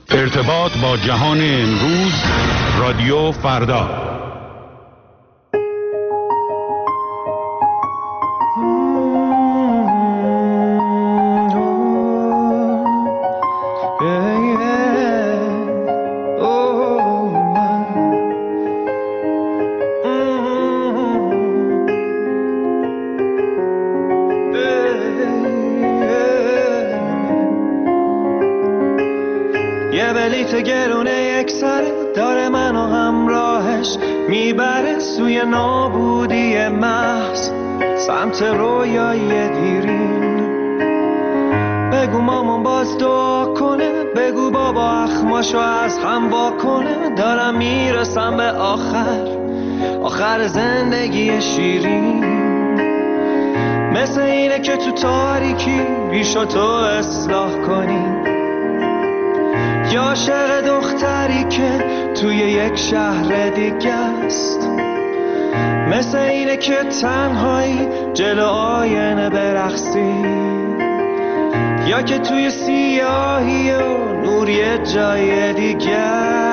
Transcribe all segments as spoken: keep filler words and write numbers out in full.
ارتباط با جهان امروز، رادیو فردا. یه بلیت گرونه یک سره داره منو همراهش میبره سوی نابودی محض، سمت رویای دیرین. بگو مامان باز دعا کنه، بگو بابا اخماشو از هم واکنه. دارم میرسم به آخر، آخر زندگی شیرین. مثل اینه که تو تاریکی ریشو تو اصلاح کنی، یا عاشق دختری که توی یک شهر دیگه است. مثل اینه که تنهایی جلو آینه برقصی، یا که توی سیاهی و نور یه جای دیگه.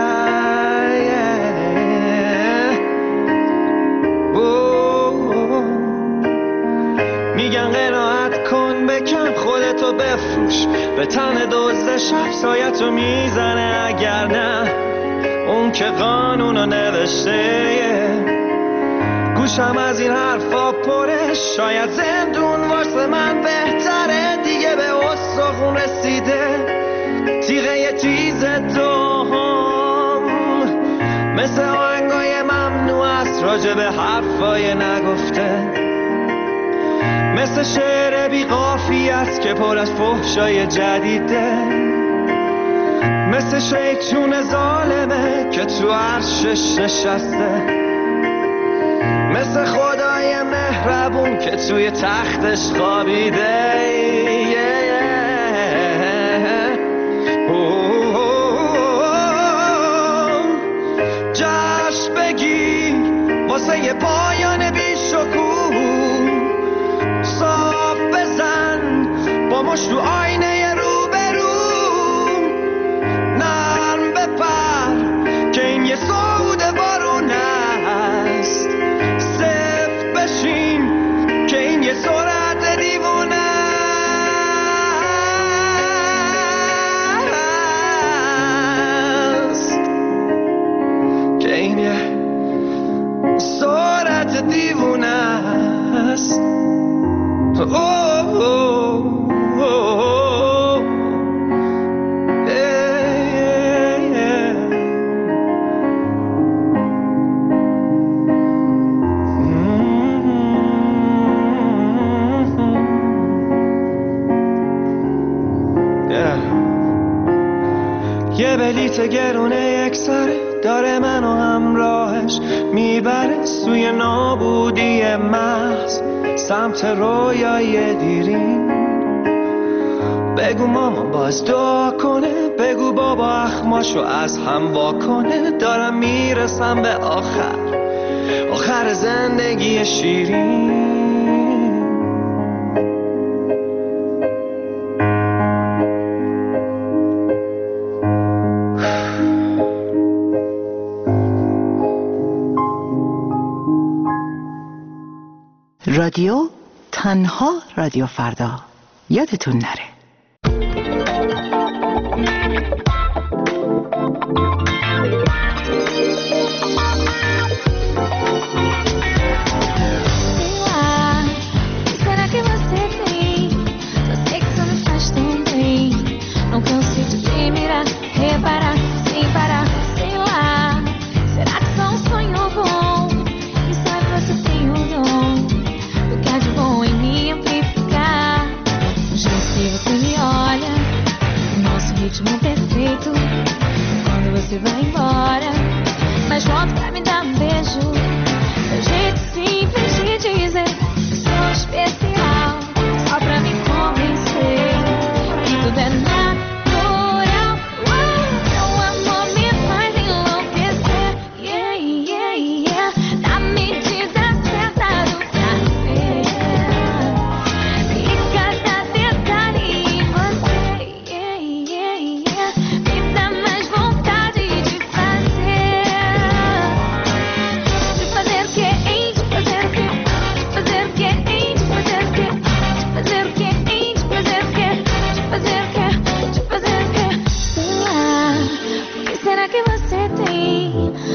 میگن قناعت کن، بکن خودتو بفروش، به تن دزد شب سایتو میزنه. اگر نه اون که قانونو نوشته، گوشم از این حرفا پره. شاید زندون واسه من بهتره، دیگه به استخون رسیده تیغه یه چیز دوم. مثل آهنگای ممنوع است راجع به حرفای نگفته، مثل شعر بی قافیه است که پر از فحشای جدیده، مثل شیطون ظالمه که تو عرشش نشسته، مثل خدای مهربون که توی تختش خوابیده. جشن بگیر واسه یه پایان بی شکوه، صاف بزن با مشت تو آینه رو به رو، نرم بپر که این یه صعود بارون است، سفت بشین که این یه سرعت دیوونه است، که این یه سرعت دیوونه است. Oh, oh, oh, oh. Yeah, yeah, yeah. Mm-hmm. Yeah. یه بلیت گرونه یک سره داره منو همراهش میبره سوی نابودی محض، سمت رویای دیرین. بگو مامان باز دعا کنه، بگو بابا اخماشو از هم واکنه. دارم میرسم به آخر، آخر زندگی شیرین. رادیو تنها رادیو فردا، یادتون نره. Você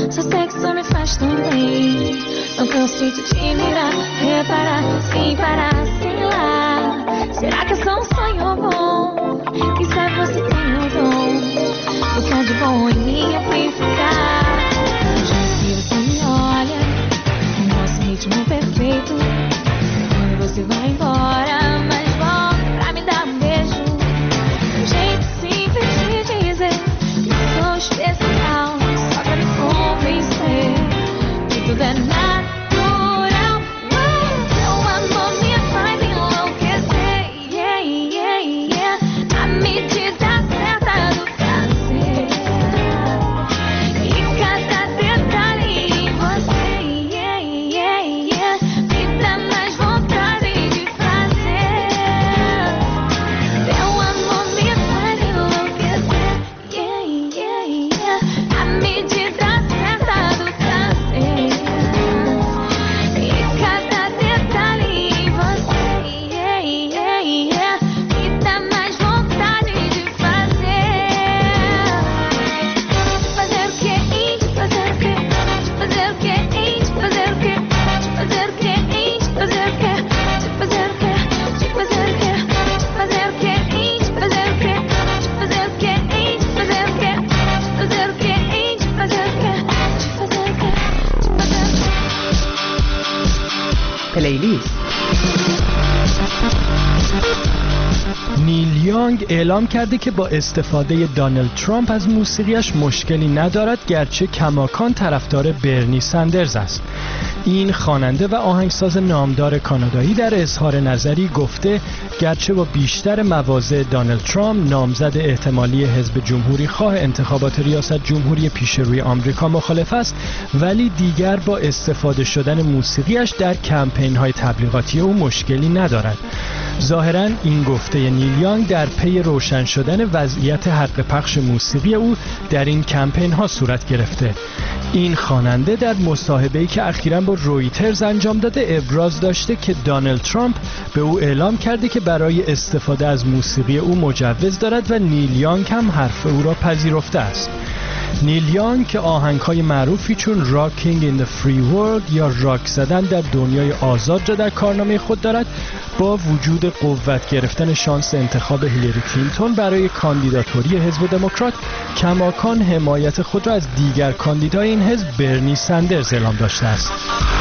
Seu sexo me faz tão bem. Não canso de te mirar, reparar, sem parar, sei lá. Será que é só um sonho bom? Quem sabe você tem um dom. O que há de bom em mim é ficar. Já que você me olha, o nosso ritmo perfeito. Quando você vai embora, mas volta pra me dar um beijo. Um jeito simples de dizer que eu sou especial, só pra me convencer que tudo é natural. Seu amor me faz enlouquecer, yeah, yeah, yeah. A medida certa do prazer e cada detalhe em você, yeah, yeah, yeah. Me dá mais vontade de fazer. Seu amor me faz enlouquecer, yeah, yeah, yeah. A medida certa do prazer e cada detalhe em você, yeah, yeah, yeah. Me dá mais vontade de fazer. De fazer o que, hein? De fazer o que? De fazer o que, hein? De fazer o que? De fazer o que, hein? De fazer o que? De fazer o que? De fazer o que? De fazer o que, hein? De fazer o que? De fazer o que, hein? De fazer o que? De fazer o que, hein? De fazer o que? De fazer o que? De fazer o que? پلیلیست. نیل یانگ اعلام کرده که با استفاده دانالد ترامپ از موسیقیش مشکلی ندارد، گرچه کماکان طرفدار برنی سندرز است. این خواننده و آهنگساز نامدار کانادایی در اظهار نظری گفته گرچه با بیشتر مواضع دانالد ترامپ نامزد احتمالی حزب جمهوری خواه انتخابات ریاست جمهوری پیش روی آمریکا مخالف است، ولی دیگر با استفاده شدن موسیقیش در کمپین های تبلیغاتی او مشکلی ندارد. ظاهراً این گفته نیل یانگ در پی روشن شدن وضعیت حق پخش موسیقی او در این کمپین ها صورت گرفته. این خواننده در مصاحبه‌ای که اخیراً با رویترز انجام داده ابراز داشته که دانالد ترامپ به او اعلام کرده که برای استفاده از موسیقی او مجوز دارد و نیل یانگ هم حرف او را پذیرفته است. نیل یانگ که آهنگ‌های معروفی چون راکینگ این the free world یا راک زدن در دنیای آزاد را در کارنامه خود دارد، با وجود قوت گرفتن شانس انتخاب هیلاری کلینتون برای کاندیداتوری حزب دموکرات کماکان حمایت خود را از دیگر کاندیدای این حزب برنی سندرز اعلام داشته است.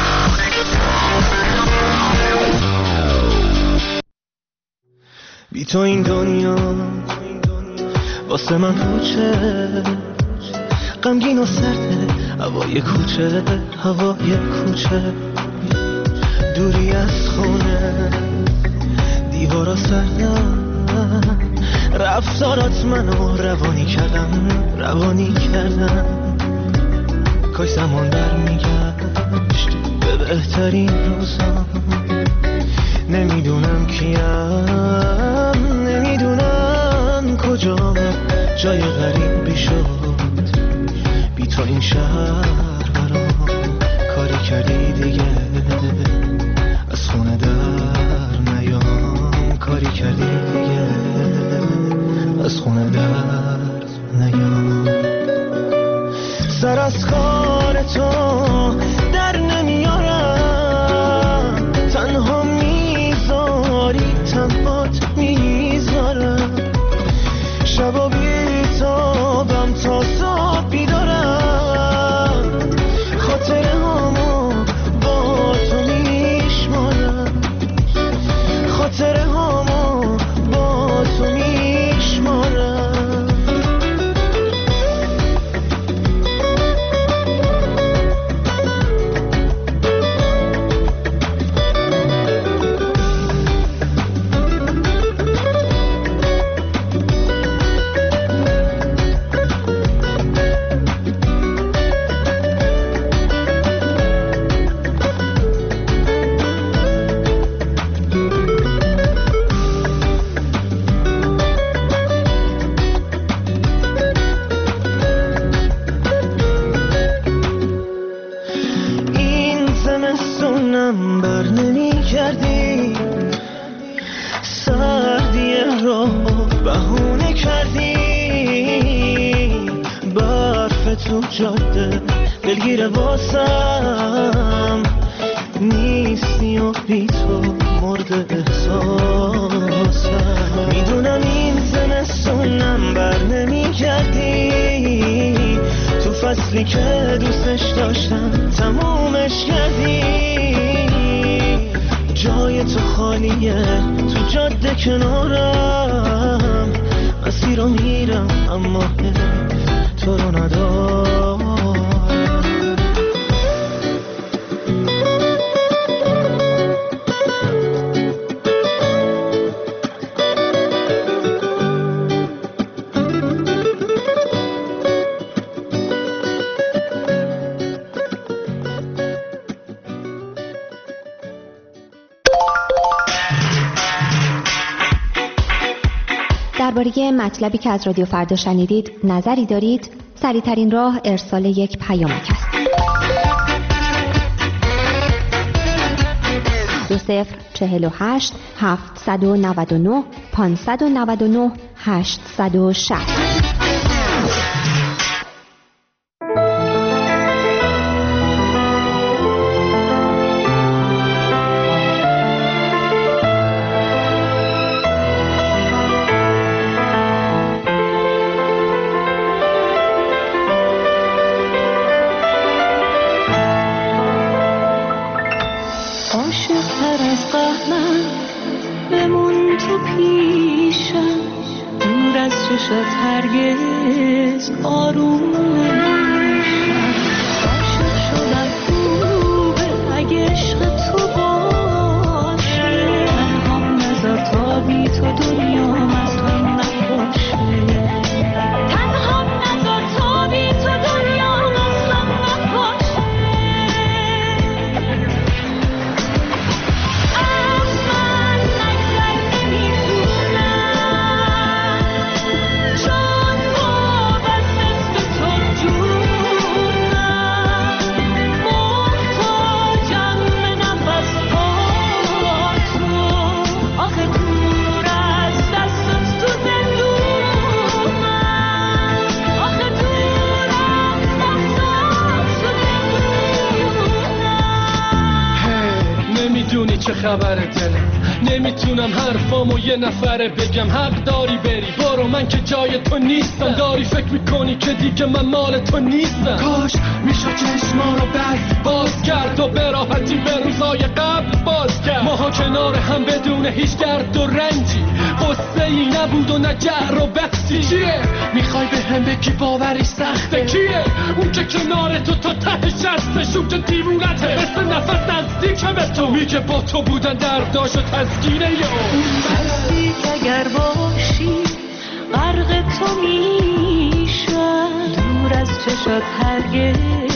بی تو این دنیا واسه من پوچه، غمگین و سرده هوای کوچه، هوای کوچه، دوری از خونه، دیوارا سردن، رفتارات منو روانی کردم، روانی کردم. کاش زمان برمیگشت به بهترین روزا. نمیدونم کیم، نمیدونم کجا، جای غریبی شد بی تو این شهر برام. کاری کردی دیگه از خونه در نیام، کاری کردی دیگه از خونه در نیام. سر از کار تو در نمیارم، تنها میذاری تنهات میذارم. شبا بیتابم تا صبح بیدارم، خاطره هامو با تو میشمارم، خاطره هامو با تو میشمارم. دلگیر واسم نیستی و بی تو مرد احساسم. میدونم این زمستونم بر نمی کردی، تو فصلی که دوستش داشتم تمومش کردی. جای تو خالیه تو جاده کنارم، مسیر رو میرم اما تو رو ندارم. درباره مطلبی که از رادیو فردا شنیدید نظری دارید؟ سریع‌ترین راه ارسال یک پیامک است. دو صفر چهل و هشت هفتصد و نود و نه پانصد و نود و نه هشتصد و شصت. هرگز آروم نمیشم. عاشق شدم خوبه اگه عشق تو باشه، تنهام نذار تا بی تو دنیام از هم نباشه. تنهام نذار تا بی تو دنیام از هم نباشه. از من نگذر نمیتونم، چون وابست است به تو جونم. محتاجم به نفس هاتون، آخه دور از دستت تو زندونم. آخه دور از دستت تو زندونم. نمیدونی چه خبره دلم، نمیتونم حرفامو یه نفره بگم. حق داری بری برو، من که جای تو نیستم. داری فکر میکنی که دیگه من مال تو نیستم. کاش میشد چشما رو بست باز کرد و به راحتی به روزای قبل باز کرد. ماها کنار هم بدون هیچ درد و رنجی، قصه ای نبود و نه جر و بحثی. چیه میخوای به هم بگی باوری سخته؟ کیه اون که کنار تو تا ته شستش، اون که دیوونته مثل نفس نزدیک به تو، میگه با تو بودن درداش و تسکینه یه اون بستی که اگر باشی غرق تو میشم، دور از چشات هرگز